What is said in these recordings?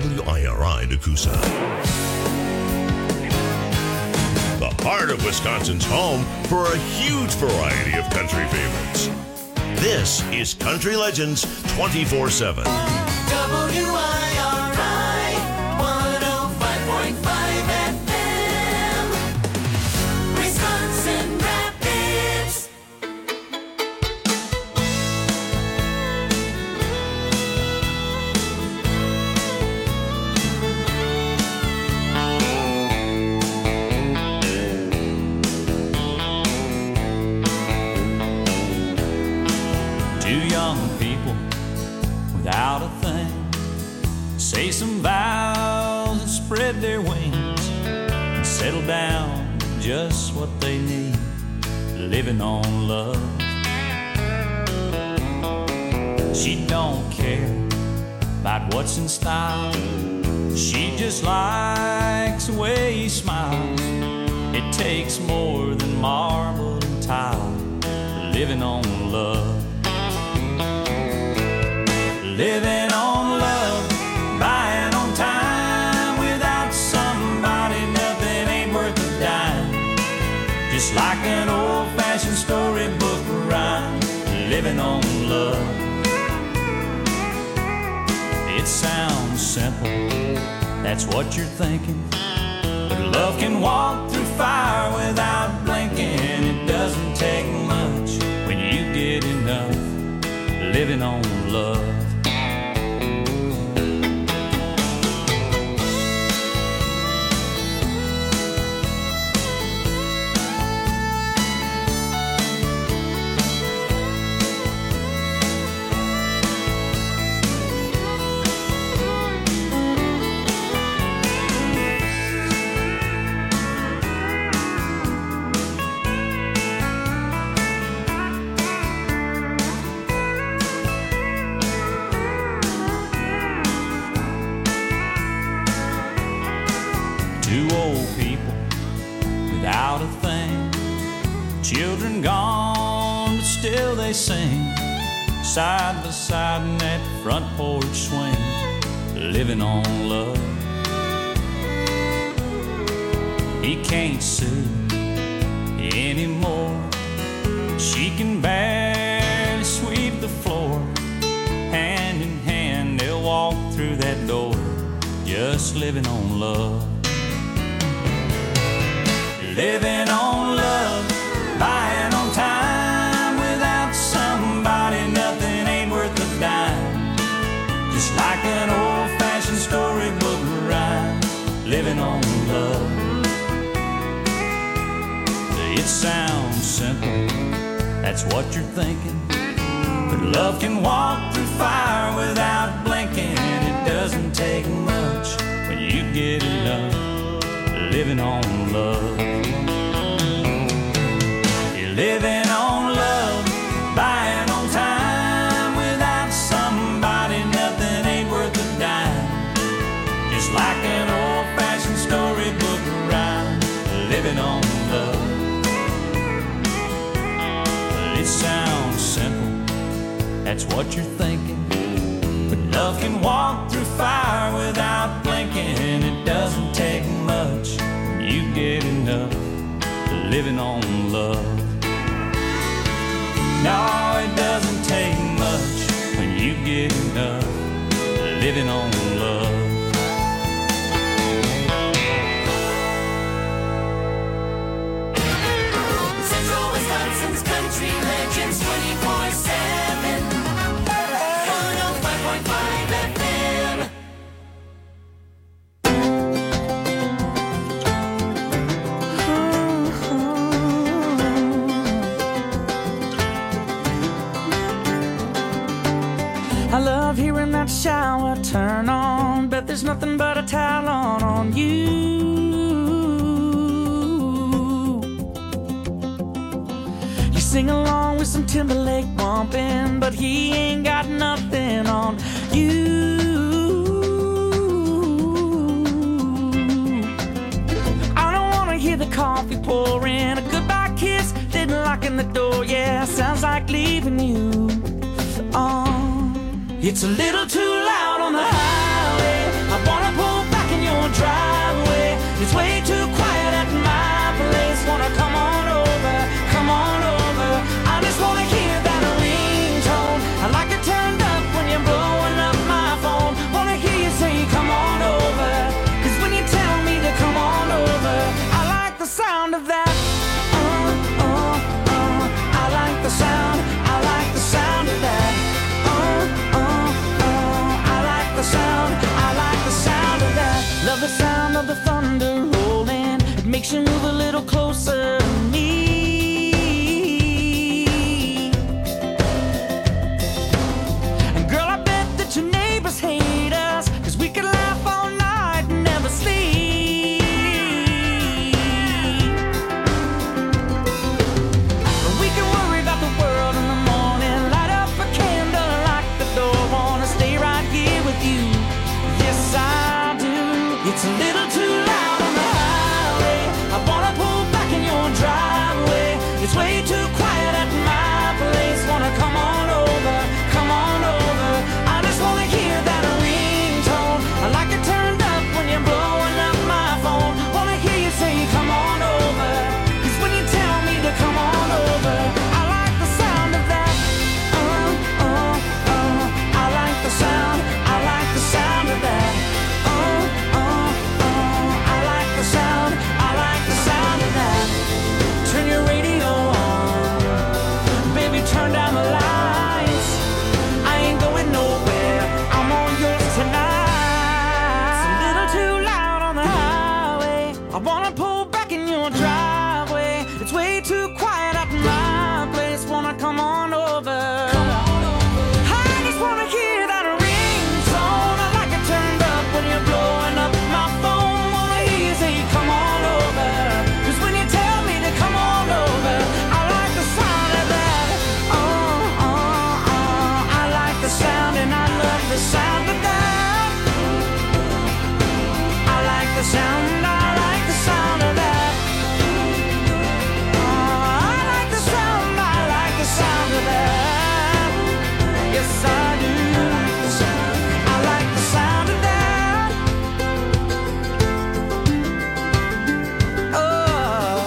WIRI Nakusa. The heart of Wisconsin's home for a huge variety of country favorites. This is Country Legends 24/7. WIRI 105.5 FM, Wisconsin Rapids. Two young people without a thing say some vows and spread their wings and settle down just what they need, living on love. She don't care about what's in style, she just likes the way he smiles. It takes more than marble and tile, living on love. Living on love, buying on time. Without somebody, nothing ain't worth a dime. Just like an old-fashioned storybook rhyme, living on love. It sounds simple, that's what you're thinking, but love can walk through fire without blinking. It doesn't take much when you get enough, living on love. Two old people without a thing, children gone, but still they sing, side by side in that front porch swing, living on love. He can't sue anymore, she can barely sweep the floor. Hand in hand they'll walk through that door, just living on love. Living on love, buying on time. Without somebody, nothing ain't worth a dime. Just like an old-fashioned storybook rhyme, living on love. It sounds simple, that's what you're thinking, but love can walk through fire without blinking. It doesn't take much when you get enough, living on love. You're living on love, buying on time. Without somebody, nothing ain't worth a dime. Just like an old-fashioned storybook rhyme, living on love. It sounds simple, that's what you're thinking, but love can walk through fire without blinking. It doesn't take much when you get enough, living on love. No, it doesn't take much when you get enough, living on love. Central Wisconsin's Country Legends 24/7, 105.5 FM. I love hearing that shower turn on. Bet there's nothing but a towel on you. You sing along with some Timberlake bumping, but he ain't got nothing on you. I don't wanna hear the coffee pouring, a goodbye kiss, then locking the door. Yeah, sounds like leaving you on. It's a little too loud on the highway. I wanna of the thunder rolling, it makes you move a little closer to me. And girl, I bet that your neighbors hate us, 'cause we could laugh all night and never sleep. We can worry about the world in the morning, light up a candle, lock the door, wanna stay right here with you. Yes, I do. It's a little too loud on the highway, I wanna pull back in your driveway. It's way too quiet at my place, wanna come on over, come on over. I just wanna hear that ringtone, I like it turned up when you're blowing up my phone. Wanna hear you say come on over, 'cause when you tell me to come on over, I like the sound of that. I like the sound, I like the sound of that. I like the sound, I like the sound of that. Turn your radio on, baby, turn down the lights. I ain't going nowhere, I'm on yours tonight. It's a little too loud on the highway, I wanna pull back in your driveway. It's way too quiet at my place, wanna come on over. I just wanna hear that ringtone, I like it turned up when you're blowing up my phone. Wanna hear you say come on over, 'cause when you tell me to come on over, I like the sound of that. I like the sound and I love the sound of that. I like the sound, I like the sound of that. I like the sound, I like the sound of that. Yes, I do. I like the sound of that. Oh.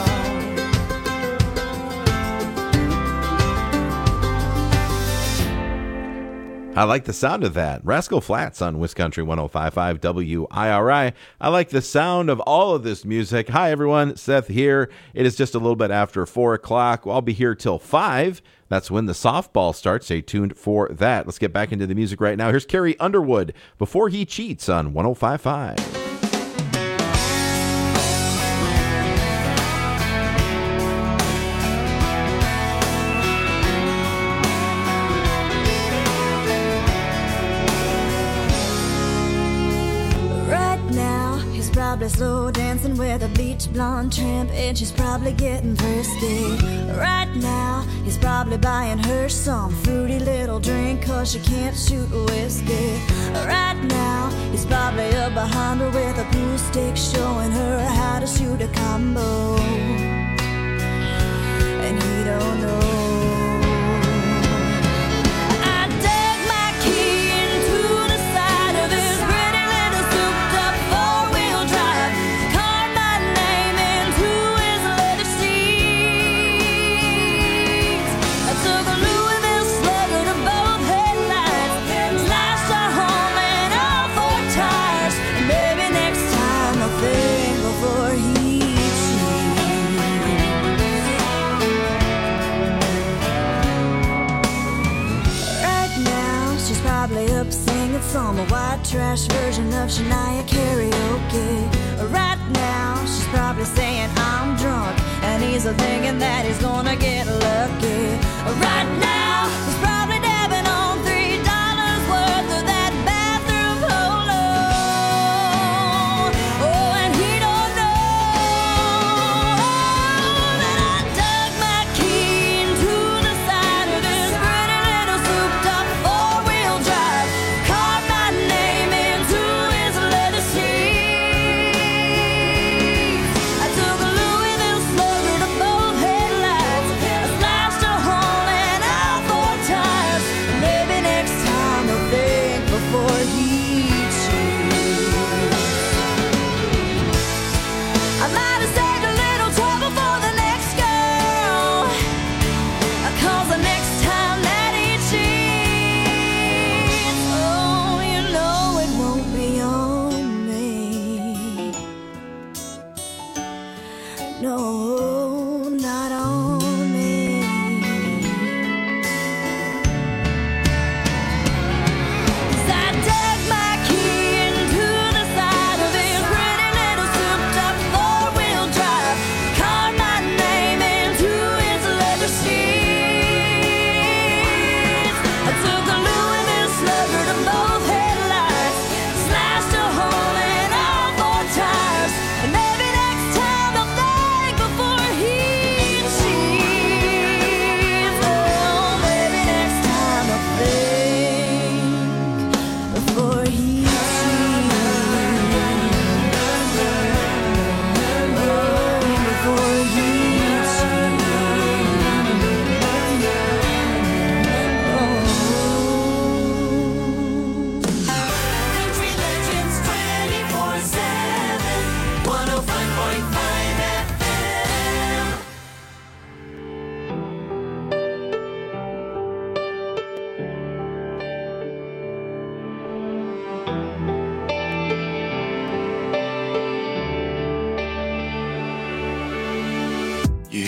I like the sound of that. Rascal Flatts on Wiscountry 105.5 WIRI. I like the sound of all of this music. Hi, everyone. Seth here. It is just a little bit after 4 o'clock. I'll be here till 5. That's when the softball starts. Stay tuned for that. Let's get back into the music right now. Here's Carrie Underwood, Before He Cheats on 105.5. Right now, he's probably slow dancing with a bleach blonde tramp, and she's probably getting thirsty. Right now, he's probably buying her some fruity little drink, 'cause she can't shoot whiskey. Right now, he's probably up behind her with a pool stick, showing her how to shoot a combo. And he don't know. I dug my key into the side of his pretty little souped-up four-wheel drive, carved my name into his leather seats. I took a Louisville Slugger to both headlights, slashed our home and all four tires. And maybe next time I'll think before he Right now, she's probably up singing some white trash version of Shania karaoke. Right now, she's probably saying I'm drunk, and he's thinking that he's gonna get lucky. Right now, he's probably dabbing on $3 worth of that bathroom polo. Oh, and he don't know that I dug my key into the side of his pretty little souped-up four-wheel drive, carved my name into his leather seats. I took a Louisville Slugger to both headlights, I slashed a hole in all four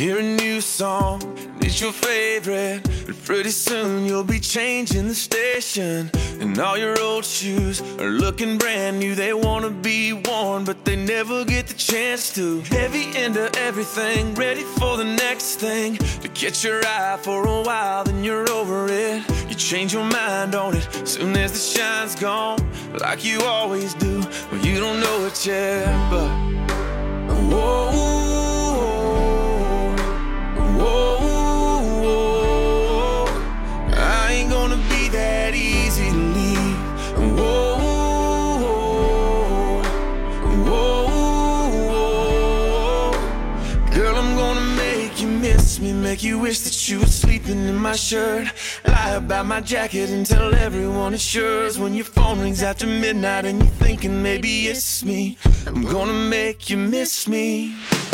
hear a new song, and it's your favorite. But pretty soon you'll be changing the station, and all your old shoes are looking brand new. They wanna be worn, but they never get the chance to. Heavy into everything, ready for the next thing. To catch your eye for a while, then you're over it. You change your mind on it soon as the shine's gone, like you always do. Well, you don't know it yet, but whoa, whoa, whoa, I ain't gonna be that easy to leave. Whoa, whoa, whoa, girl, I'm gonna make you miss me, make you wish that you were sleeping in my shirt. Lie about my jacket and tell everyone it's yours. When your phone rings after midnight and you're thinking maybe it's me, I'm gonna make you miss me.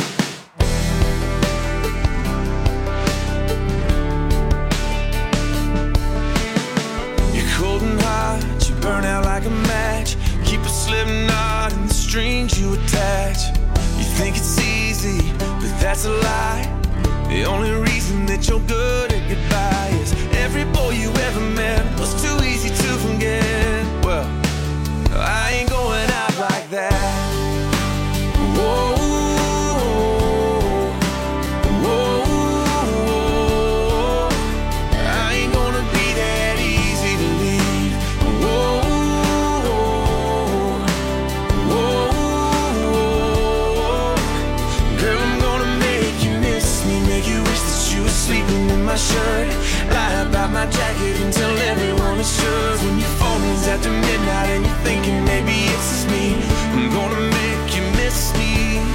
You're cold and hot, you burn out like a match. Keep a slip knot in the strings you attach. You think it's easy, but that's a lie. The only reason that you're good at goodbye is every boy you ever met was too easy to forget. Well, I ain't going out like that. Whoa, whoa, I ain't gonna be that easy to leave. Whoa, whoa, girl, I'm gonna make you miss me, make you wish that you were sleeping in my shirt. Lie about my jacket and tell everyone it's yours. When your phone rings after midnight and you're thinking maybe it's just me, I'm gonna make you miss me.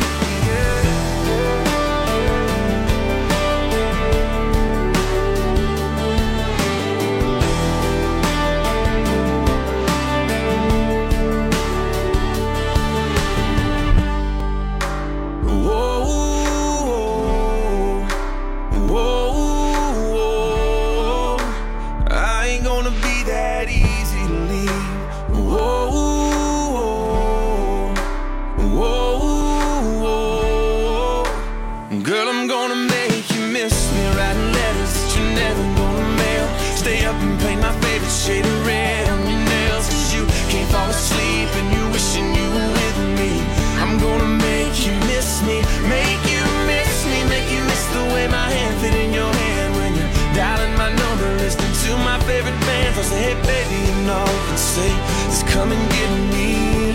Shade of red on your nails, 'cause you can't fall asleep and you wishing you were with me. I'm gonna make you miss me, make you miss me, make you miss the way my hand fit in your hand when you're dialing my number, listening to my favorite band. I'll say, hey baby, you know, and say, just come and get me.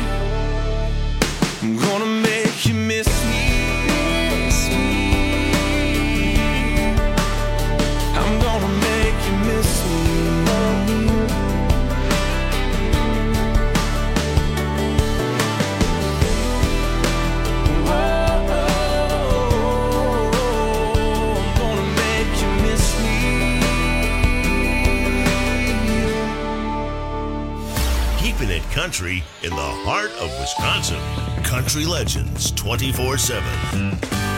I'm gonna make you miss me. I'm gonna make you miss me. Country in the heart of Wisconsin. Country Legends 24/7.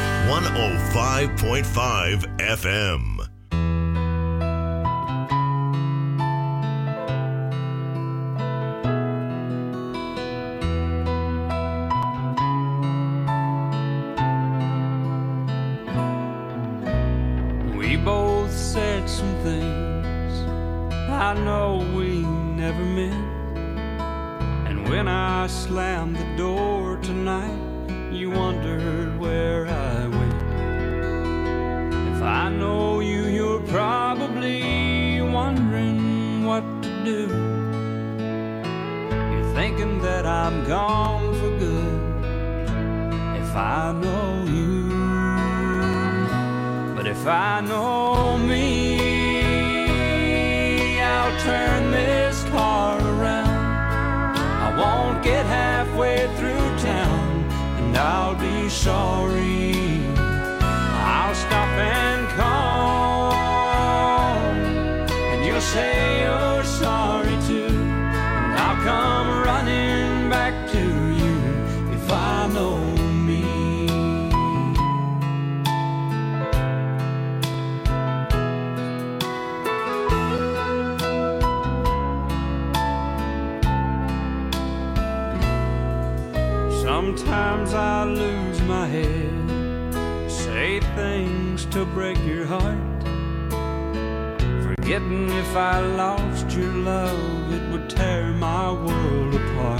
105.5 FM. We both said some things I know we never meant. When I slammed the door tonight, you wondered where I went. If I know you, you're probably wondering what to do. You're thinking that I'm gone for good. If I know you, but if I know me, I'll turn this car around. I won't get halfway through town, and I'll be sorry. I'll stop and call, and you'll say you're sorry too, and I'll come running back to you if I know me. Sometimes I lose my head, say things to break your heart. Forgetting if I lost your love, it would tear my world apart.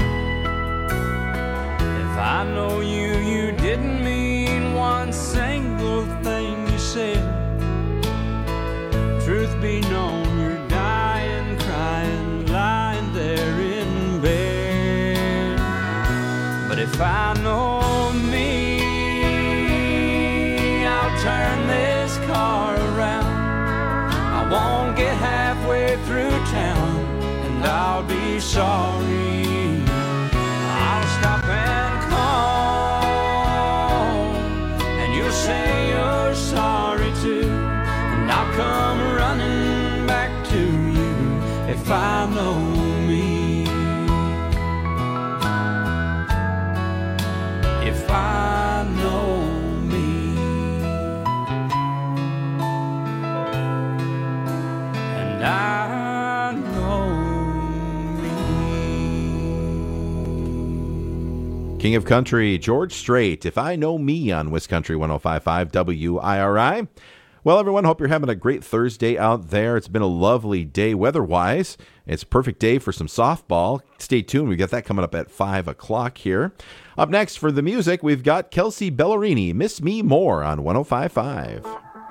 If I know you, you didn't mean one single thing you said. Truth be known, you're dying, crying, lying there in bed. But if I know me, I'll turn this car around. I won't get halfway through town, and I'll be sorry. I'll stop and call, and you'll say you're sorry too, and I'll come running back to you if I know me. If I know me. And I know me. King of Country, George Strait, If I Know Me on WisCountry 105.5 WIRI. Well, everyone, hope you're having a great Thursday out there. It's been a lovely day weather-wise. It's a perfect day for some softball. Stay tuned. We've got that coming up at 5 o'clock here. Up next for the music, we've got Kelsey Ballerini, Miss Me More on 105.5.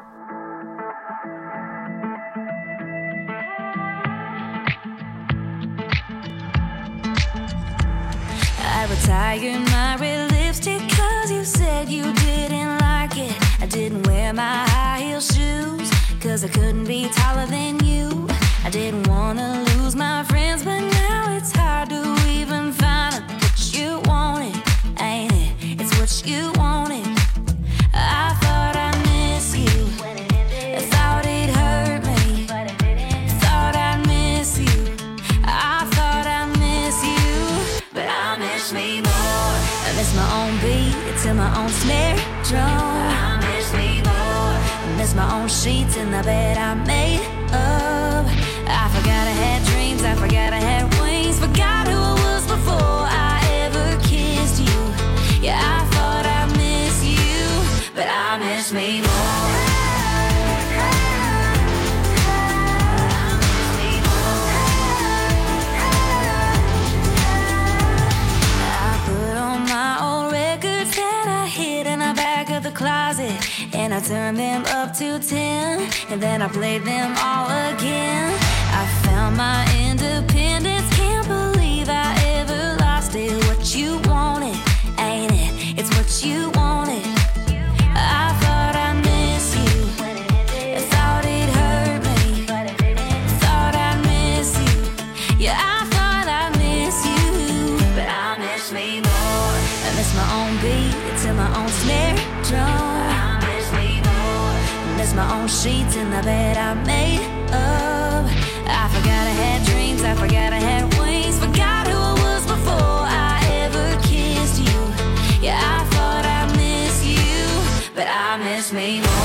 I retired my red lipstick cause you said you didn't like it. I didn't wear my high heel shoes cause I couldn't be taller than you. I didn't want to lose my friends, but now it's hard to even find what you wanted, ain't it? It's what you wanted. I thought I miss you, I thought it hurt me, thought I miss you, I thought I miss you, but I miss me more. I miss my own beat to my own snare drum. I miss me more. I miss my own sheets in the bed I made up. I forgot I had dreams, I forgot I had wings, forgot who I was before I ever kissed you. Yeah, I thought I miss you, but I miss me more. Closet, and I turned them up to 10, and then I played them all again. I found my independence, can't believe I ever lost it. What you wanted, ain't it? It's what you wanted. I thought I miss you, I thought it hurt me, thought I miss you. Yeah, I thought I miss you, but I miss me more. I miss my own beat to my own snare drum. I miss me more. Miss my own sheets in the bed I made up. I forgot I had dreams, I forgot I had wings, forgot who I was before I ever kissed you. Yeah, I thought I miss you, but I miss me more.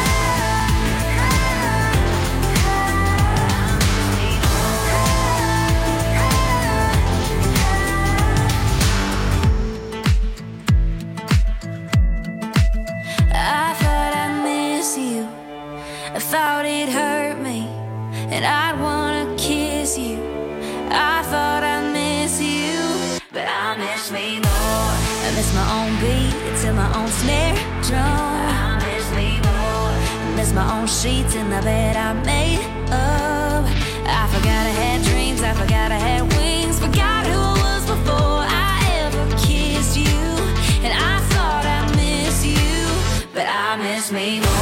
I thought it hurt me, and I'd wanna kiss you. I thought I miss you, but I miss me more. I miss my own beat to my own snare drum. I miss me more. I miss my own sheets in the bed I made up. I forgot I had dreams, I forgot I had wings, forgot who I was before I ever kissed you. And I thought I miss you, but I miss me more.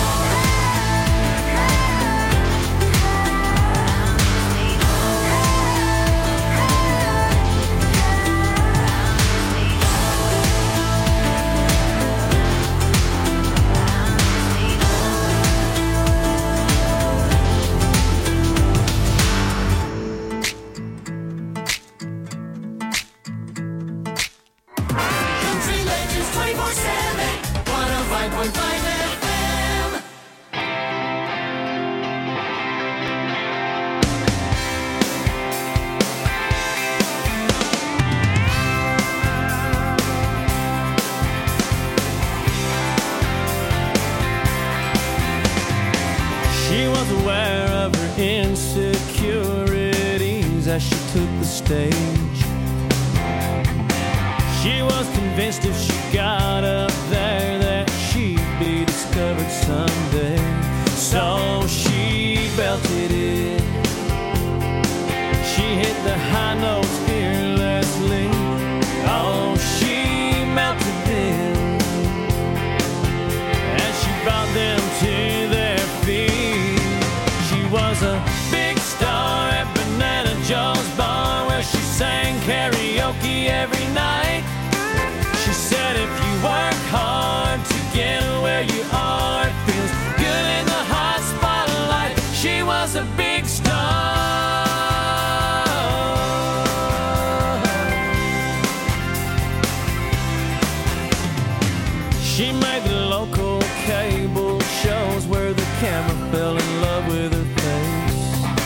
She was aware of her insecurities as she took the stage. She was convinced if she got up there that she'd be discovered someday. So she belted it. She hit the high notes fearlessly. Oh, she melted them as she brought them to their feet. She was a big star at Banana Joe's bar where she sang karaoke every night. She said if you work hard to get where you are, it feels good in the hot spotlight. She was a big star. She made the local cable shows where the camera fell in love with her face.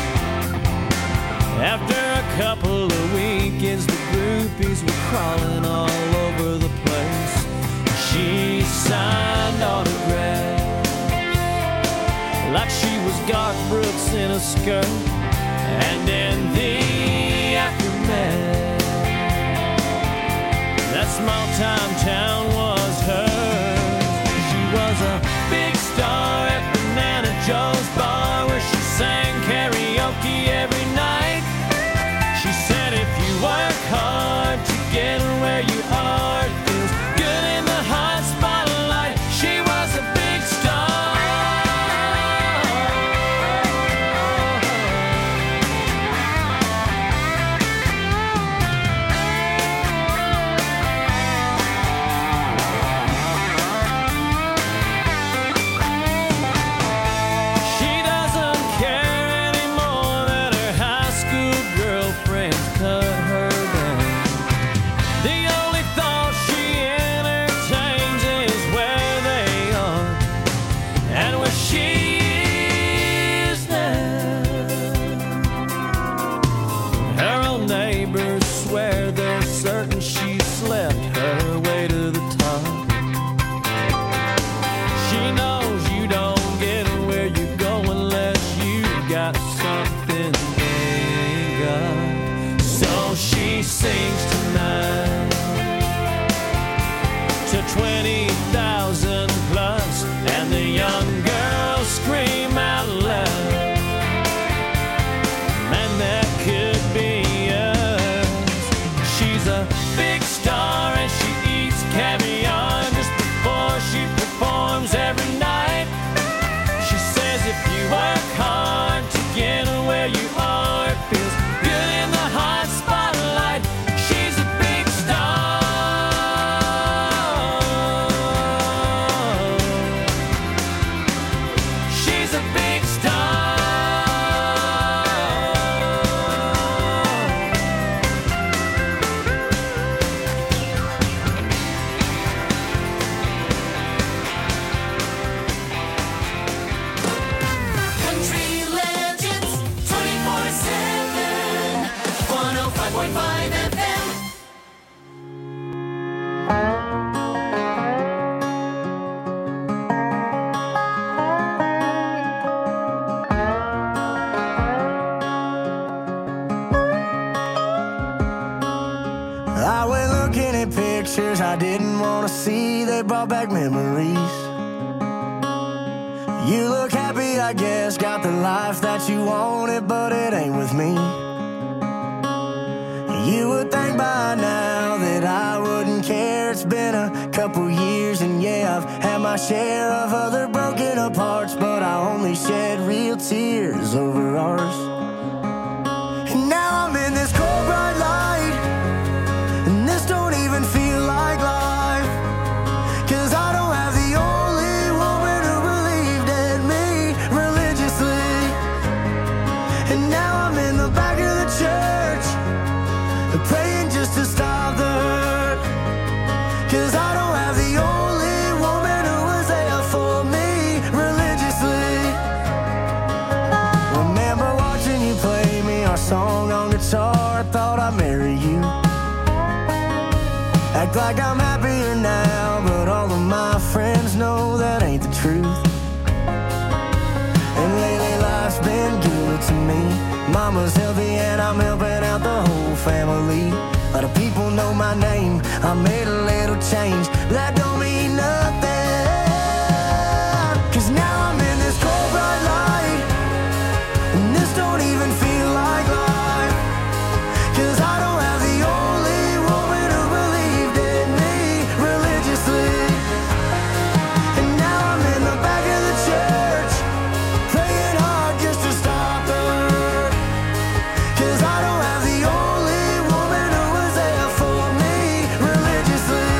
After a couple of weekends, the groupies were crawling all over the place. She signed autographs like she was Garth Brooks in a skirt. And in the aftermath, that small-time town was hers. She was a big star at Banana Joe's bar where she sang karaoke every night. She said if you work hard to get where you are, it feels good in the hot spotlight. She was a big star. She doesn't care anymore that her high school girlfriends cut her down. The only thought she entertains is where they are and where she is now. Her old neighbors swear they're certain she slept her way to the top. She knows you don't get where you go unless you got something they ain't got. So she sings tonight to 20,000 plus, and the young girls scream out loud, man, that could be us. She's a big star and she eats caviar just before she performs every night. She says if you work hard to get where you are, it feels good in the hot spotlight. She's a big star. She's a big star. Country legends, 24/7, 105.5 FM. I went looking at pictures I didn't want to see. They brought back memories. You look happy, I guess, got the life that you wanted, but it ain't with me. You would think by now that I wouldn't care. It's been a couple years, and yeah, I've had my share of other broken apart, but I only shed real tears over ours. And now I'm in this cold bright light, and this don't even feel like life, 'cause I don't have the only woman who believed in me religiously. And now I'm in the back of the church, praying just to stop the hurt, 'cause I don't have the only woman who was there for me religiously. Remember watching you play me our song on guitar, I thought I'd marry you. Act like I'm happier now, but all of my friends know that ain't the truth. And lately Mama's healthy and I'm helping out the whole family. A lot of people know my name. I made a little change, but that don't mean nothing. 'Cause now I'm in this cold bright light, and this don't even feel like life. 'Cause I don't have the only woman who believed in me religiously. And now I'm in the back of the church, praying hard just to stop the hurt. 'Cause I don't have the only woman who was there for me religiously.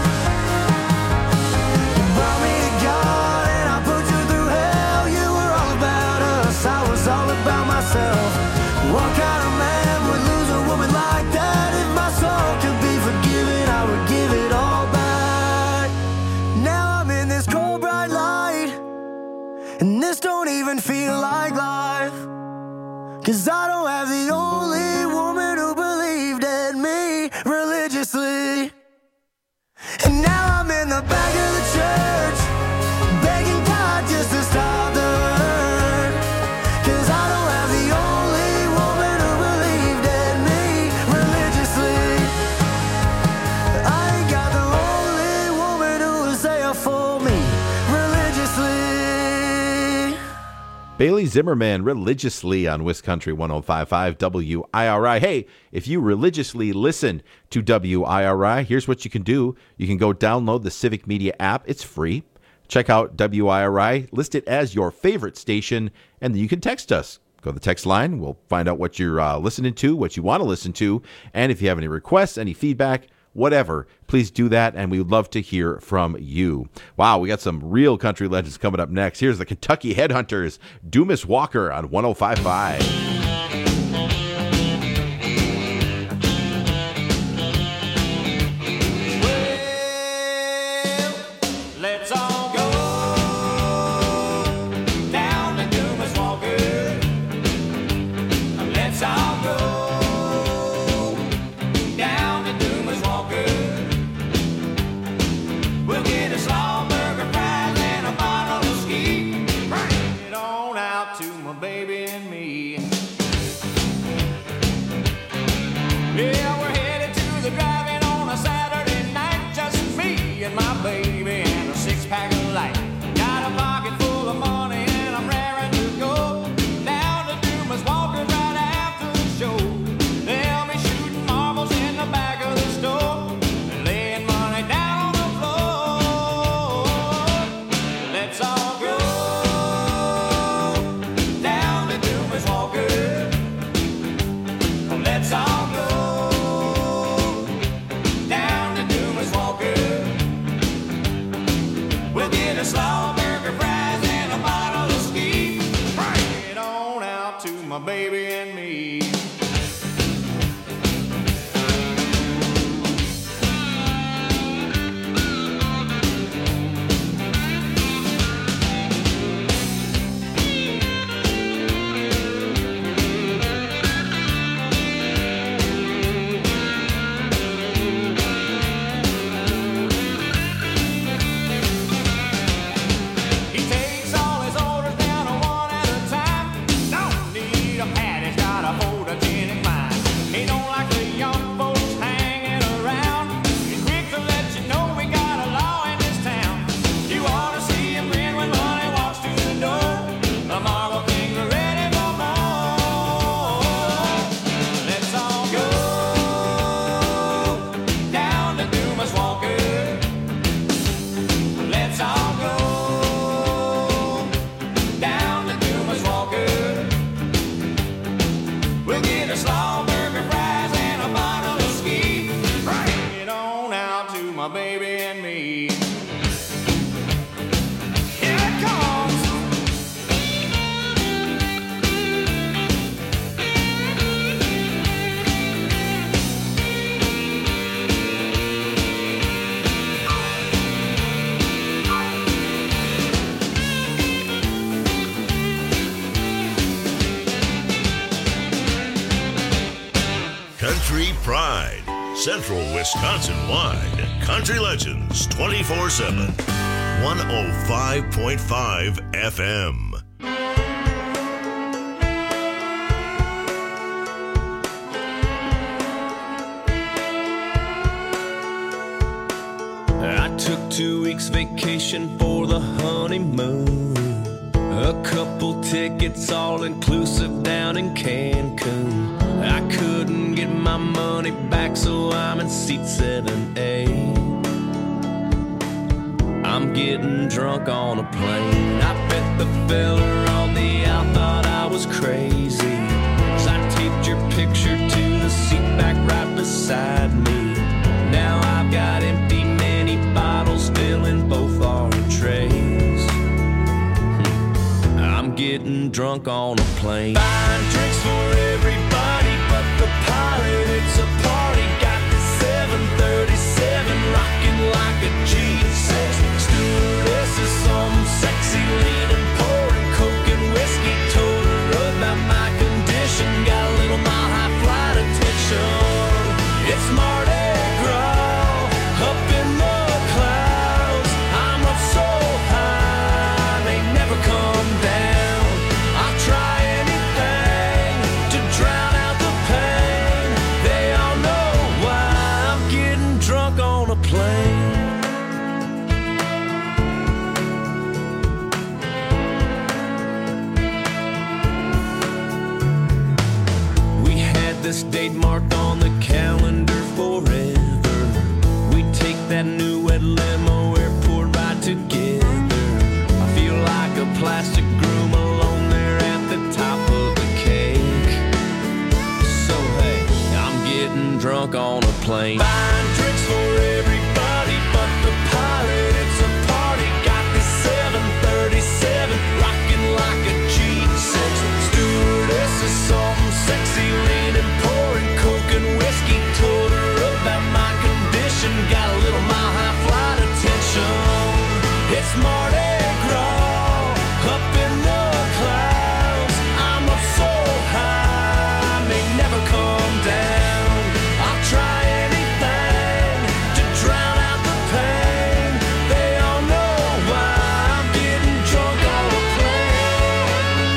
You brought me to God and I put you through hell. You were all about us, I was all about myself. What kind of man would lose a woman like that? If my soul could be forgiven, I would give it all back. Now I'm in this cold bright light, and this don't even feel like life. 'Cause I don't have the only woman who believed in me religiously. And now I'm in the back of the church, begging God just to stop the hurt. 'Cause I don't have the only woman who believed in me religiously. I ain't got the only woman who was there for me religiously. Bailey Zimmerman, Religiously on Wiscountry 105.5 WIRI. Hey, if you religiously listen to WIRI, here's what you can do. You can go download the Civic Media app. It's free. Check out WIRI, list it as your favorite station, and then you can text us. Go to the text line. We'll find out what you're listening to, what you want to listen to, and if you have any requests, any feedback, whatever, please do that, and we would love to hear from you. Wow, we got some real country legends coming up next. Here's the Kentucky Headhunters, Dumas Walker on 105.5. Let's all go down to Dumas Walker. Let's all go down to Dumas Walker. We'll get a slaw burger, fries, and a bottle of ski. Bring it on out to my baby and me. Yeah, we're headed to the drive-in on a Saturday night. Just me and my baby and a six-pack of light. Got a pocket full of money and I'm raring to go down to Dumas Walker right after the show. They'll be shooting marbles in the back of the store and laying money down on the floor. Let's all go down to Dumas Walker. Let's all go down to Dumas Walker. We'll get a slaw burger, fries, and a bottle of ski. Bring it on out to my baby and me. He takes all his orders down one at a time. Don't need a pad, he's got a photogenic mind. He don't like the young folks hanging around. He's quick to let you know we got a law in this town. You ought to see him grin when money walks through the door. The Marble Kings are ready for more. Let's all go down to Dumas Walker. Let's all go down to Dumas Walker. We'll get a slaw burger, fries, and a bottle of ski. Bring it on out to my baby and me. Here it comes. Country Pride, Central Wisconsin-wide. Country Legends 24/7. 105.5 FM. took 2 weeks vacation for the honeymoon. A couple tickets all inclusive down in Cancun. I couldn't get my money back, so I'm in seat 7A. I'm getting drunk on a plane. I bet the fella on the out thought I was crazy, 'cause I taped your picture to the seat back right beside me. Now I've got empty mini bottles filling both our trays. I'm getting drunk on a plane. Buying drinks for everybody but the pilot. It's a party. Got the 737 rocking like a G6. Stewardess is some sexy leaning, pouring coke and whiskey. Told her about my condition. Got a little mile high flight attention. It's Mardi Gras up in the clouds. I'm up so high they never come down. I try anything to drown out the pain. They all know why I'm getting drunk on a plane. We had this date marked on the calendar forever. We take that new wet limo airport ride together. I feel like a plastic groom alone there at the top of the cake. So hey, I'm getting drunk on a plane. Buying drinks for everybody but the pilot. It's a party. Got this 737 rocking like a G6. Stewardess is some sexy leaning, pouring coke and whiskey. Told her about my condition. Got a little mile high flight attention. It's Mardi Gras up in the clouds. I'm up so high I may never come down. I'll try anything to drown out the pain. They all know why I'm getting drunk on a plane.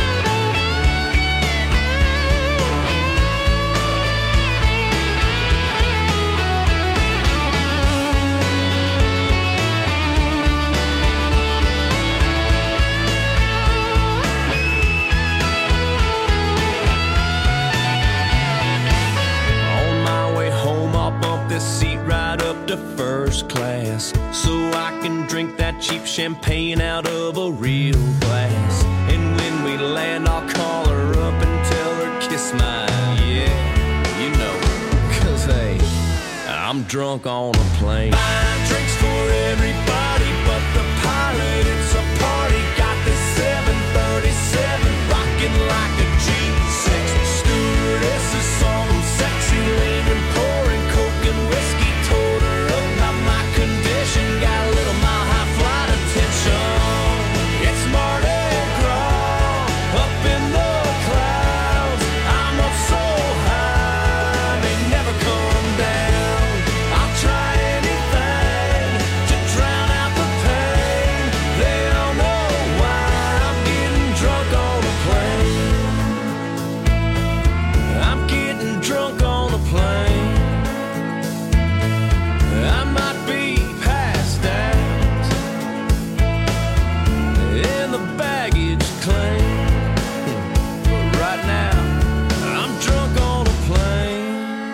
On my way home, I'll bump this seat right up to first class, so I can drink that cheap champagne out of a real glass. And when we land, I'll call her up and tell her kiss my, yeah, you know, 'cause hey, I'm drunk on a plane. Buying drinks for everybody but the pilot. It's a party. Got this 737 rocking like a G6. Stewardess is some sexy leaning, pouring coke and whiskey. Told her about my condition. Got a little mile high flight attention. It's Mardi Gras up in the clouds. I'm up so high I may never come down. I'll try anything to drown out the pain. They all know why I'm getting drunk on a plane. I'm getting drunk on a plane. I might be passed out in the baggage claim, but right now I'm drunk on a plane.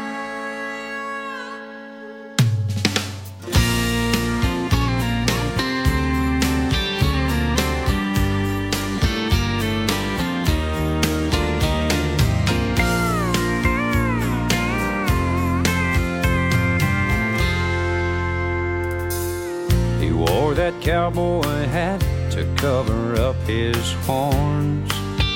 He wore that cowboy hat to cover up his horns.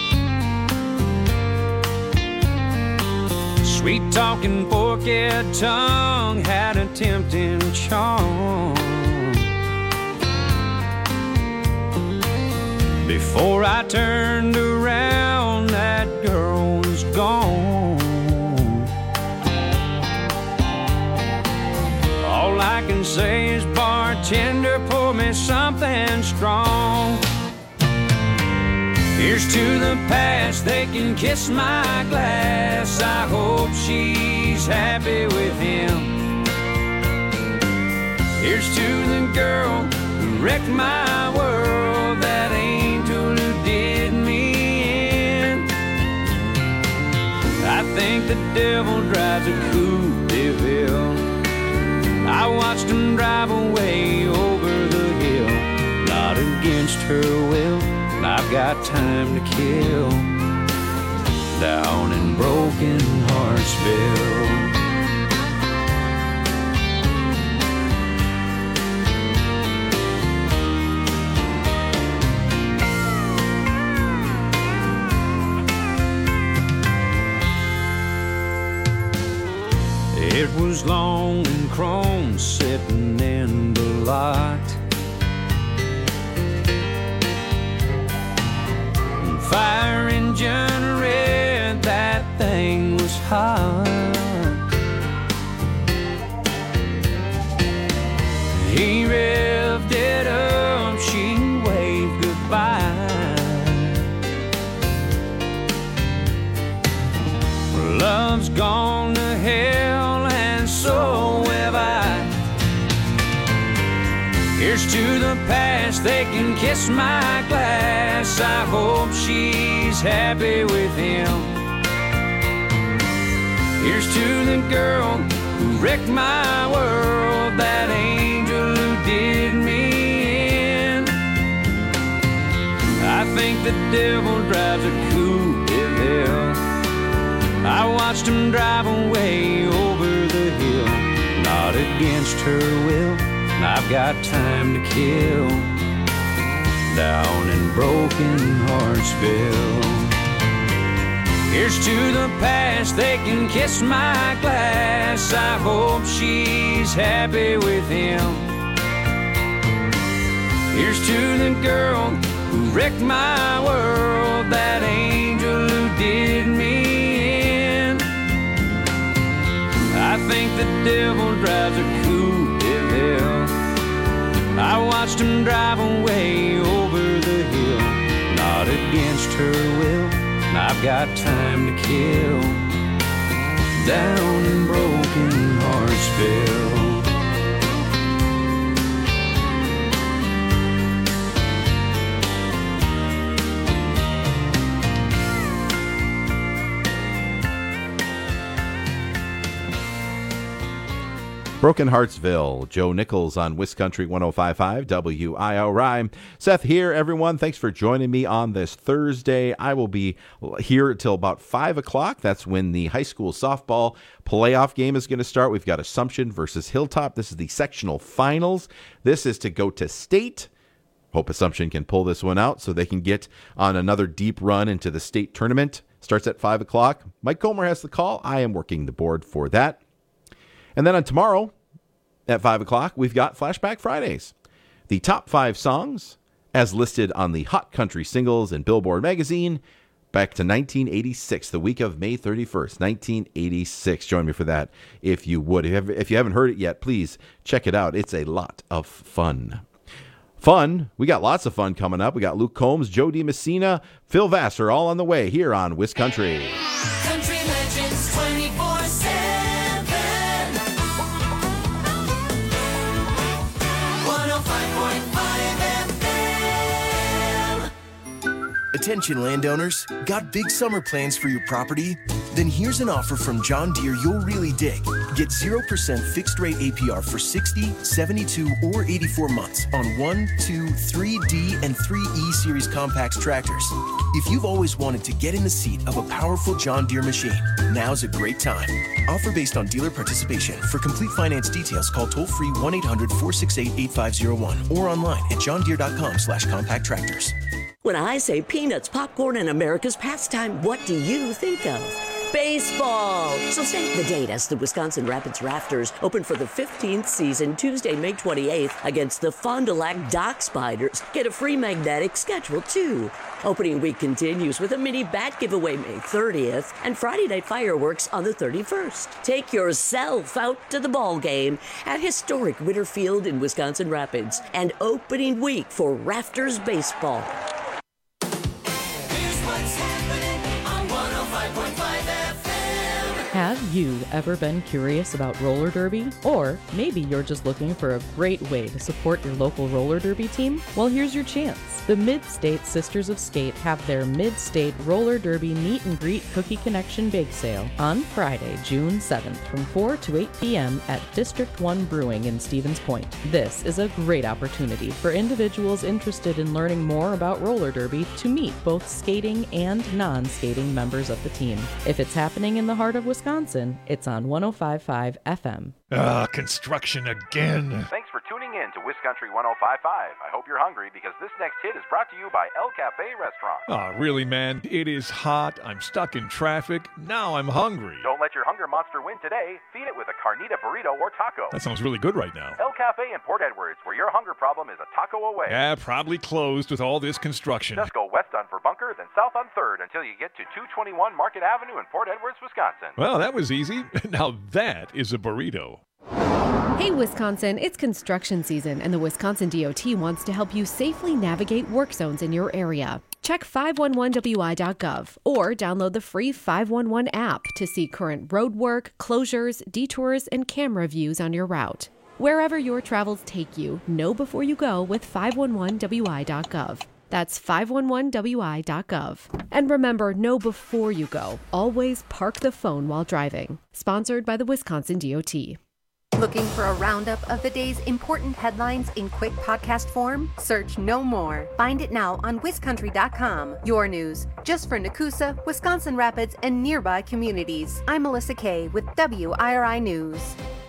Sweet talking forked tongue had a tempting charm. Before I turned around, that girl was gone. All I can say is, bartender, pour me something strong. Here's to the past, they can kiss my glass. I hope she's happy with him. Here's to the girl who wrecked my world, that angel who did me in. I think the devil drives a Coupe de Ville. I watched him drive away over the hill, not against her will. I've got time to kill down in Broken Heartsville. It was long and chrome sitting in the lot. Fire engine red, that thing was hot. He revved it up, she waved goodbye. Love's gone to hell and so have I. Here's to the past, they can kiss my glass. I hope she's happy with him. Here's to the girl who wrecked my world, that angel who did me in. I think the devil drives a Coupe de Ville. I watched him drive away over the hill, not against her will. I've got time to kill down in Broken Heartsville. Here's to the past, they can kiss my glass. I hope she's happy with him. Here's to the girl who wrecked my world, that angel who did me in. I think the devil drives a Coupe de Ville. I watched him drive away over the hill, not against her will. I've got time to kill down in Broken Heartsville. Broken Heartsville, Joe Nichols on Wiscountry 105.5 WIRI. Seth here, everyone. Thanks for joining me on this Thursday. I will be here till about 5 o'clock. That's when the high school softball playoff game is going to start. We've got Assumption versus Hilltop. This is the sectional finals. This is to go to state. Hope Assumption can pull this one out so they can get on another deep run into the state tournament. Starts at 5 o'clock. Mike Comer has the call. I am working the board for that. And then on tomorrow at 5 o'clock, we've got Flashback Fridays. The top 5 songs as listed on the Hot Country Singles in Billboard magazine back to 1986, the week of May 31st, 1986. Join me for that if you would. If you haven't heard it yet, please check it out. It's a lot of fun. We got lots of fun coming up. We got Luke Combs, Joe DiMessina, Phil Vassar, all on the way here on Wiscountry. Country Legends 24/7. 105.5 FM. Attention landowners, got big summer plans for your property? Then here's an offer from John Deere you'll really dig. Get 0% fixed rate APR for 60, 72, or 84 months on 1, 2, 3D, and 3E Series Compacts tractors. If you've always wanted to get in the seat of a powerful John Deere machine, now's a great time. Offer based on dealer participation. For complete finance details, call toll-free 1-800-468-8501 or online at johndeere.com/compact tractors. When I say peanuts, popcorn, and America's pastime, what do you think of? Baseball! So save the date as the Wisconsin Rapids Rafters open for the 15th season Tuesday, May 28th against the Fond du Lac Dock Spiders. Get a free magnetic schedule, too. Opening week continues with a mini bat giveaway May 30th and Friday night fireworks on the 31st. Take yourself out to the ball game at historic Witter Field in Wisconsin Rapids and opening week for Rafters Baseball. Here's what's happening on 105.5 FM. Have Have you ever been curious about roller derby? Or maybe you're just looking for a great way to support your local roller derby team? Well, here's your chance. The Mid-State Sisters of Skate have their Mid-State Roller Derby Meet and Greet Cookie Connection Bake Sale on Friday, June 7th from 4 to 8 p.m. at District 1 Brewing in Stevens Point. This is a great opportunity for individuals interested in learning more about roller derby to meet both skating and non-skating members of the team. If it's happening in the heart of Wisconsin, it's on 105.5 FM. Construction again. Thanks for tuning in to WisCountry 105.5. I hope you're hungry because this next hit is brought to you by El Cafe Restaurant. Oh, really, man? It is hot. I'm stuck in traffic. Now I'm hungry. Don't let your hunger monster win today. Feed it with a carnita burrito or taco. That sounds really good right now. El Cafe in Port Edwards, where your hunger problem is a taco away. Yeah, probably closed with all this construction. Just go west on Verbunker, then south on 3rd until you get to 221 Market Avenue in Port Edwards, Wisconsin. Well, that was easy. Now that is a burrito. Hey Wisconsin, it's construction season and the Wisconsin DOT wants to help you safely navigate work zones in your area. Check 511wi.gov or download the free 511 app to see current road work, closures, detours, and camera views on your route. Wherever your travels take you, know before you go with 511wi.gov. That's 511wi.gov. And remember, know before you go. Always park the phone while driving. Sponsored by the Wisconsin DOT. Looking for a roundup of the day's important headlines in quick podcast form? Search No More. Find it now on WisCountry.com. Your news, just for Nakusa, Wisconsin Rapids, and nearby communities. I'm Melissa Kay with WIRI News.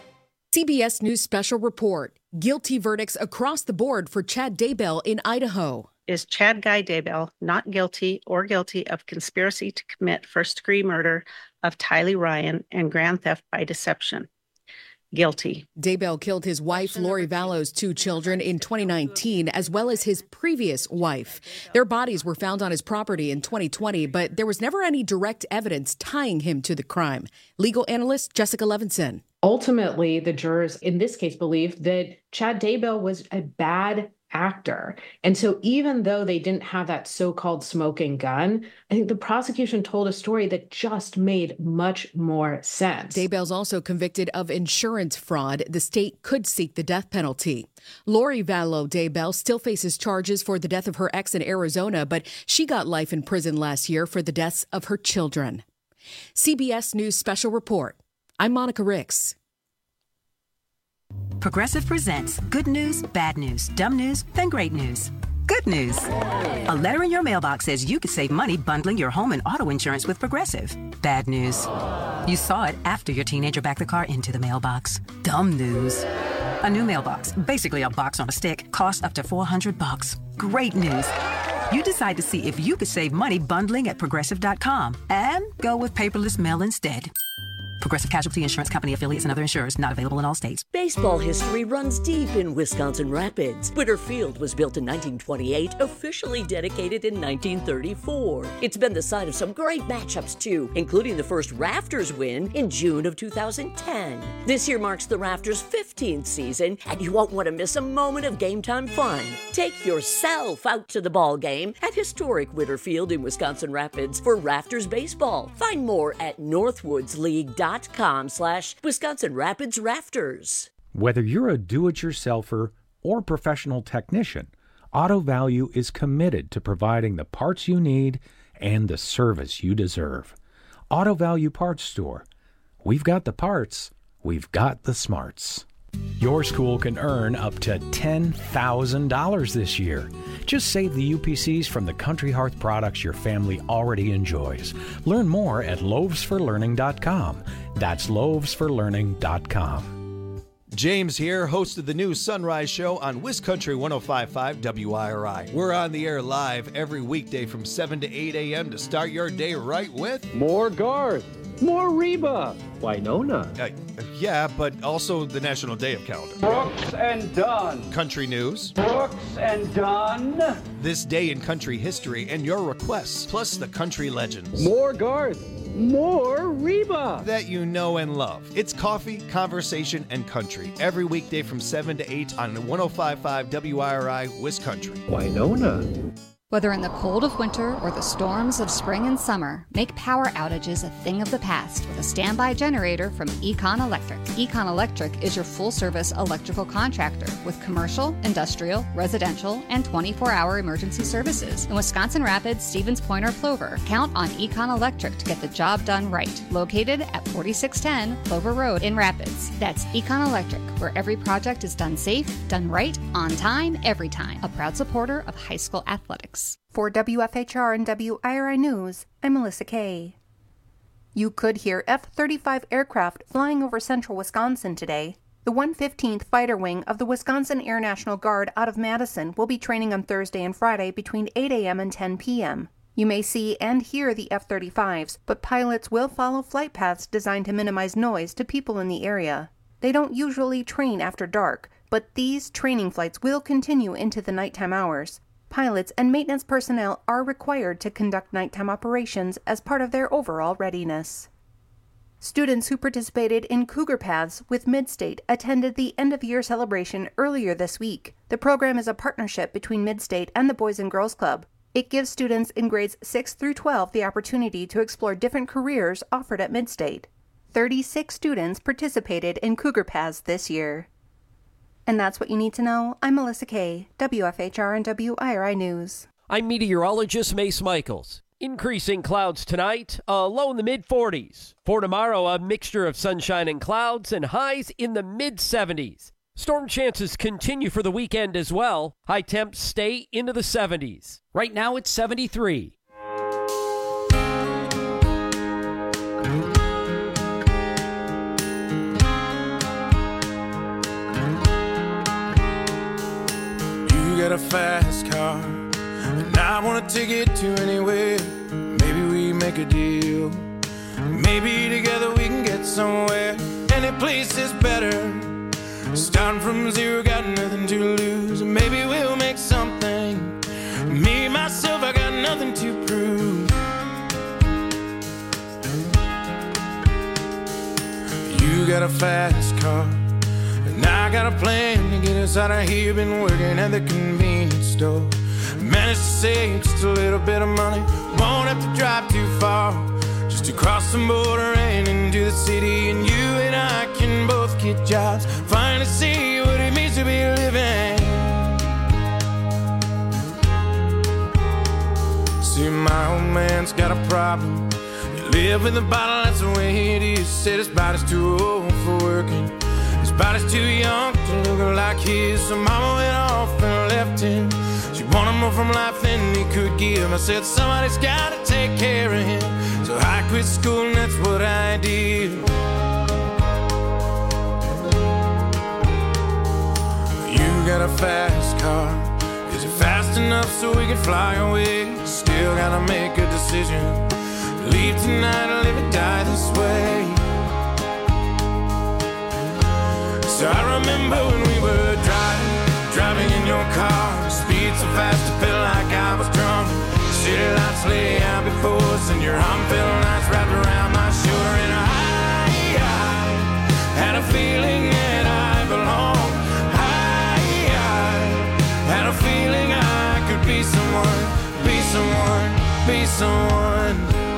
CBS News Special Report. Guilty verdicts across the board for Chad Daybell in Idaho. Is Chad Guy Daybell not guilty or guilty of conspiracy to commit first-degree murder of Tylee Ryan and grand theft by deception? Guilty. Daybell killed his wife, Lori Vallow's 2 children in 2019, as well as his previous wife. Their bodies were found on his property in 2020, but there was never any direct evidence tying him to the crime. Legal analyst Jessica Levinson. Ultimately, the jurors in this case believed that Chad Daybell was a bad actor. And so even though they didn't have that so-called smoking gun, I think the prosecution told a story that just made much more sense. Daybell's also convicted of insurance fraud. The state could seek the death penalty. Lori Vallow Daybell still faces charges for the death of her ex in Arizona, but she got life in prison last year for the deaths of her children. CBS News Special Report. I'm Monica Ricks. Progressive presents good news, bad news, dumb news, then great news. Good news. A letter in your mailbox says you could save money bundling your home and auto insurance with Progressive. Bad news. You saw it after your teenager backed the car into the mailbox. Dumb news. A new mailbox, basically a box on a stick, costs up to $400. Great news. You decide to see if you could save money bundling at Progressive.com and go with paperless mail instead. Progressive Casualty Insurance Company affiliates and other insurers not available in all states. Baseball history runs deep in Wisconsin Rapids. Witter Field was built in 1928, officially dedicated in 1934. It's been the site of some great matchups too, including the first Rafters win in June of 2010. This year marks the Rafters' 15th season, and you won't want to miss a moment of game time fun. Take yourself out to the ball game at historic Witter Field in Wisconsin Rapids for Rafters baseball. Find more at northwoodsleague.com/Wisconsin Rapids Rafters. Whether you're a do-it-yourselfer or professional technician, Auto Value is committed to providing the parts you need and the service you deserve. Auto Value Parts Store. We've got the parts. We've got the smarts. Your school can earn up to $10,000 this year. Just save the UPCs from the Country Hearth products your family already enjoys. Learn more at loavesforlearning.com. That's loavesforlearning.com. James here, host of the new Sunrise Show on WisCountry 105.5 WIRI. We're on the air live every weekday from 7 to 8 a.m. to start your day right with more Garth, more Reba, Winona. Yeah, but also the National Day of Calendar. Brooks and Dunn. Country news. Brooks and Dunn. This day in country history and your requests, plus the country legends. More Garth. More Reba. That you know and love. It's coffee, conversation, and country. Every weekday from 7 to 8 on 105.5 WIRI, WisCountry. Winona. Whether in the cold of winter or the storms of spring and summer, make power outages a thing of the past with a standby generator from Econ Electric. Econ Electric is your full-service electrical contractor with commercial, industrial, residential, and 24-hour emergency services. In Wisconsin Rapids, Stevens Point, or Plover, count on Econ Electric to get the job done right. Located at 4610 Plover Road in Rapids. That's Econ Electric, where every project is done safe, done right, on time, every time. A proud supporter of high school athletics. For WFHR and WIRI News, I'm Melissa Kay. You could hear F-35 aircraft flying over central Wisconsin today. The 115th Fighter Wing of the Wisconsin Air National Guard out of Madison will be training on Thursday and Friday between 8 a.m. and 10 p.m. You may see and hear the F-35s, but pilots will follow flight paths designed to minimize noise to people in the area. They don't usually train after dark, but these training flights will continue into the nighttime hours. Pilots and maintenance personnel are required to conduct nighttime operations as part of their overall readiness. Students who participated in Cougar Paths with Midstate attended the end-of-year celebration earlier this week. The program is a partnership between Midstate and the Boys and Girls Club. It gives students in grades 6 through 12 the opportunity to explore different careers offered at Midstate. 36 students participated in Cougar Paths this year. And that's what you need to know. I'm Melissa Kay, WFHR and WIRI News. I'm meteorologist Mace Michaels. Increasing clouds tonight, a low in the mid-40s. For tomorrow, a mixture of sunshine and clouds and highs in the mid-70s. Storm chances continue for the weekend as well. High temps stay into the 70s. Right now it's 73. Got a fast car, and I wanna take it to anywhere. Maybe we make a deal. Maybe together we can get somewhere. Any place is better. Starting from zero, got nothing to lose. Maybe we'll make something. Me, myself, I got nothing to prove. You got a fast car, and I got a plan to get us out of here. Been working at the convenience store. Managed to save just a little bit of money. Won't have to drive too far. Just to cross the border and into the city. And you and I can both get jobs. Finally see what it means to be living. See, my old man's got a problem. He live in the bottle, that's the way it is. Said his body's too old for working. His body's too young to look like his. So mama went off and left him. She wanted more from life than he could give. I said somebody's gotta take care of him. So I quit school and that's what I did. You got a fast car. Is it fast enough so we can fly away? Still gotta make a decision. Leave tonight or live or die this way. So I remember when we were driving in your car. Speed so fast it felt like I was drunk. City lights lay out before us, and your arm felt nice wrapped around my shoulder. And I had a feeling that I belonged. I had a feeling I could be someone, be someone, be someone.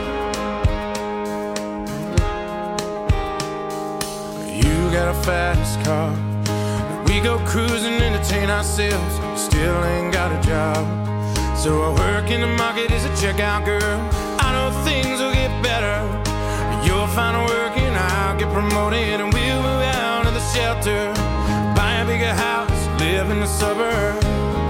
You got a fast car. We go cruising, entertain ourselves. Still ain't got a job. So I work in the market as a checkout girl. I know things will get better. You'll find work and I'll get promoted, and we'll move out of the shelter, buy a bigger house, live in the suburbs.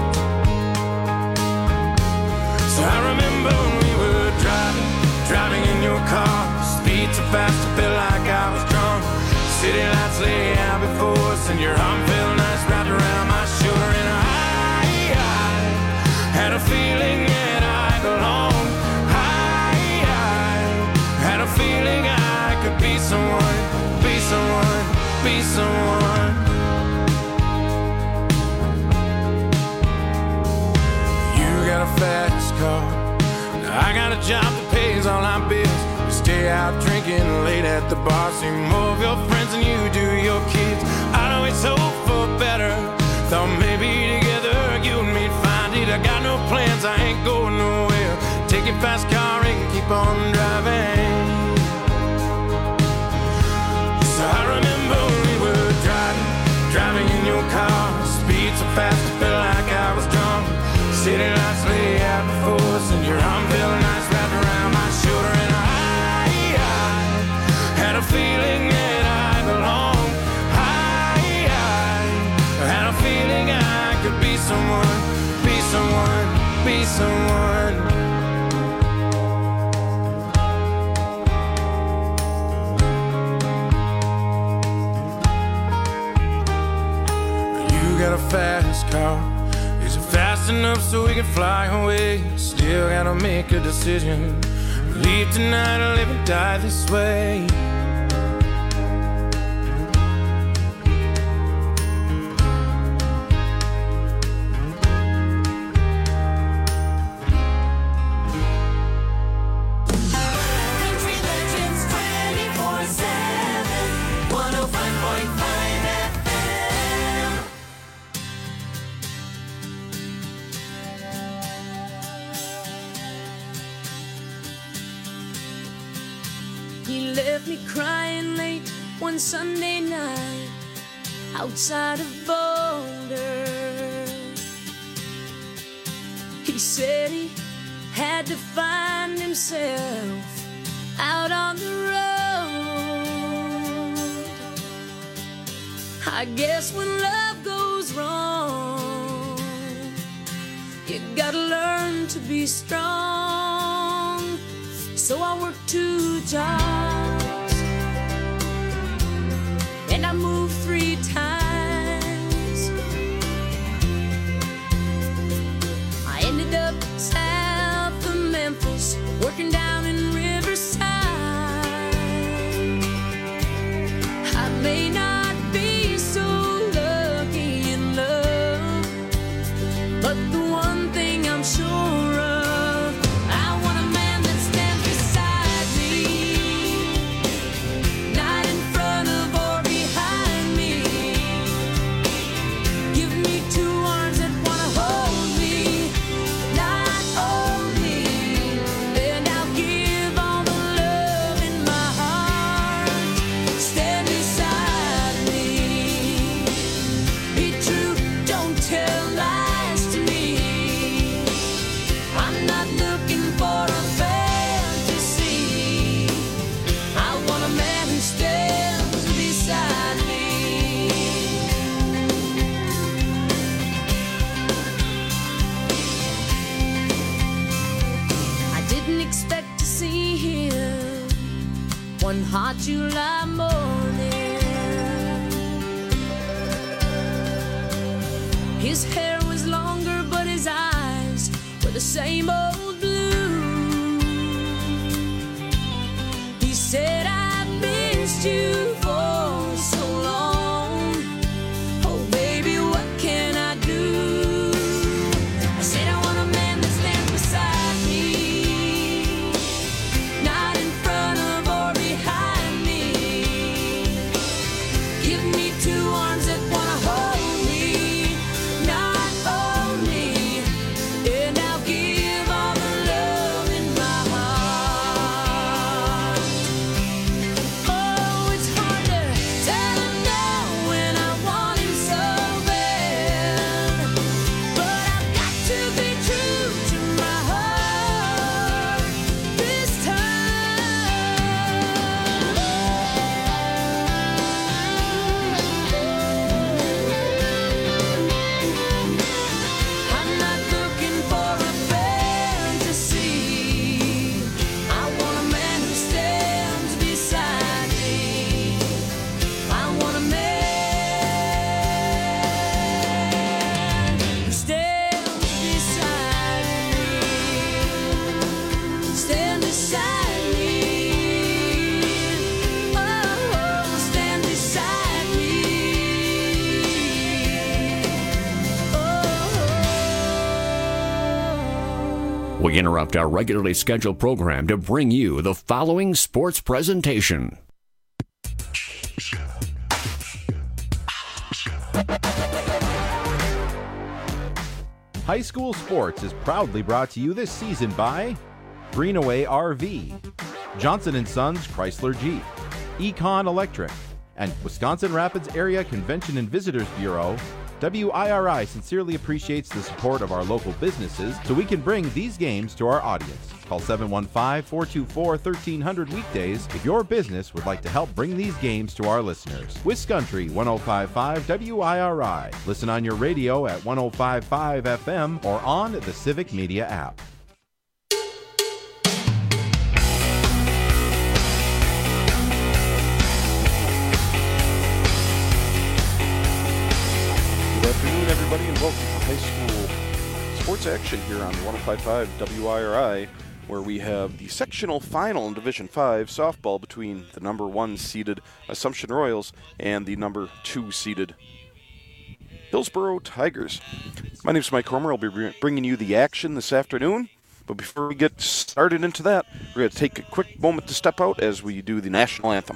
So I remember when we were driving in your car. Speed so fast it felt like I was drunk. City lights lay out before us, and your arm felt nice wrapped around my shoulder. And I had a feeling that I belonged. I had a feeling I could be someone, be someone, be someone. You got a fast car. Now I got a job that pays all our bills. We stay out drinking late at the bar. See more of your friends than you do your kids. I'd always hope for better. Thought maybe together you and me'd find it. I got no plans, I ain't going nowhere. Take your fast car and keep on driving. So I remember we were driving in your car. Speed so fast, I felt like I was drunk. City lights lay out before us, and your arm felt nice wrapped around my shoulder. And I had a feeling that I belonged. I had a feeling I could be someone, be someone, be someone. You got a fast car. Is it fast enough so we can fly away? Still gotta make a decision. Leave tonight or live and die this way. Country Legends 24/7, 105.5 FM. He left me crying late one Sunday night outside of Boulder. He said he had to find himself out on the road. I guess when love goes wrong, you gotta learn to be strong. So I worked 2 jobs and I moved 3 times. I ended up south of Memphis, working down in Riverside. I may not be so lucky in love, but the one thing I'm sure of, I want a man that stands beside me, not in front of or behind me. Give me 2 arms that wanna hold me, not only, and I'll give all the love in my heart. Stand beside me, be true, don't tell lies to me. I'm not looking for a fantasy. I want a man who stands beside me. I didn't expect to see him one hot July morning. His hair was longer, but his eyes were the same old blue. He said, I've missed you for so long. Oh, baby, what can I do? I said, I want a man that stands beside me, not in front of or behind me. Give me 2 arms that wanna hold me, not only, and I'll give all the love in my heart. Oh, it's hard to tell him no when I want him so bad, but I've got to be true to my heart this time. I'm not looking for a fantasy. I want a man who stands beside me. I want a man who stands beside me. Stand beside me. Oh, stand beside me. We interrupt our regularly scheduled program to bring you the following sports presentation. High school sports is proudly brought to you this season by Greenaway RV, Johnson & Sons Chrysler Jeep, Econ Electric, and Wisconsin Rapids Area Convention and Visitors Bureau. WIRI sincerely appreciates the support of our local businesses so we can bring these games to our audience. Call 715-424-1300 weekdays if your business would like to help bring these games to our listeners. Wiscountry 105.5 WIRI. Listen on your radio at 105.5 FM or on the Civic Media app. Good afternoon, everybody, and welcome to high school sports action here on 105.5 WIRI, where we have the sectional final in Division 5 softball between the number 1 seeded Assumption Royals and the number 2 seeded Hillsborough Tigers. My name is Mike Homer. I'll be bringing you the action this afternoon. But before we get started into that, we're going to take a quick moment to step out as we do the national anthem.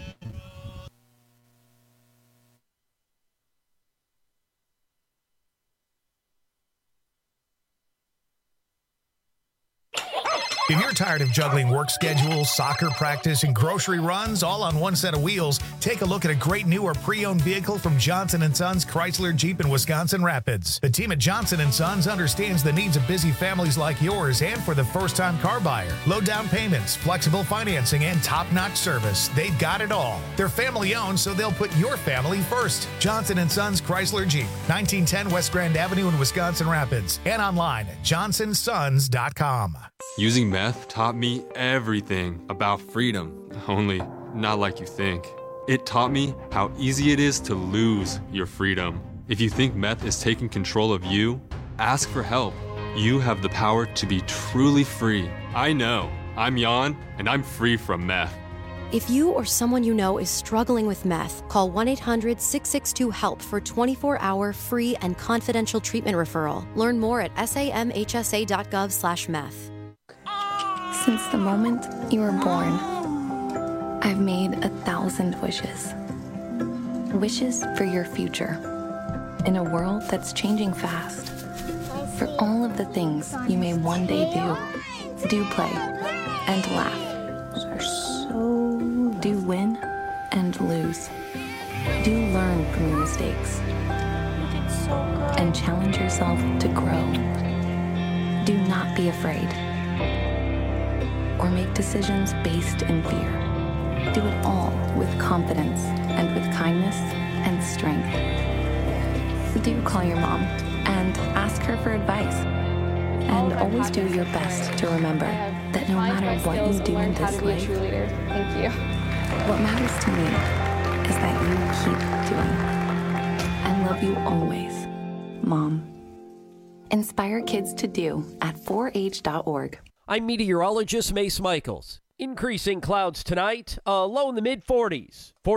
If you're tired of juggling work schedules, soccer practice, and grocery runs all on one set of wheels, take a look at a great new or pre-owned vehicle from Johnson & Sons Chrysler Jeep in Wisconsin Rapids. The team at Johnson & Sons understands the needs of busy families like yours and for the first-time car buyer. Low down payments, flexible financing, and top-notch service. They've got it all. They're family-owned, so they'll put your family first. Johnson & Sons Chrysler Jeep, 1910 West Grand Avenue in Wisconsin Rapids, and online at johnsonsons.com. Using meth taught me everything about freedom, only not like you think. It taught me how easy it is to lose your freedom. If you think meth is taking control of you, ask for help. You have the power to be truly free. I know. I'm Jan, and I'm free from meth. If you or someone you know is struggling with meth, call 1-800-662-HELP for 24-hour free and confidential treatment referral. Learn more at samhsa.gov/meth. Since the moment you were born, I've made 1,000 wishes. Wishes for your future. In a world that's changing fast. For all of the things you may one day do. Do play and laugh. Do win and lose. Do learn from your mistakes. And challenge yourself to grow. Do not be afraid. Or make decisions based in fear. Do it all with confidence and with kindness and strength. Do call your mom and ask her for advice. And always do your best to remember that no matter what you do in this life, thank you. What matters to me is that you keep doing. I love you always, Mom. Inspire kids to do at 4h.org. I'm meteorologist Mace Michaels. Increasing clouds tonight, a low in the mid-40s.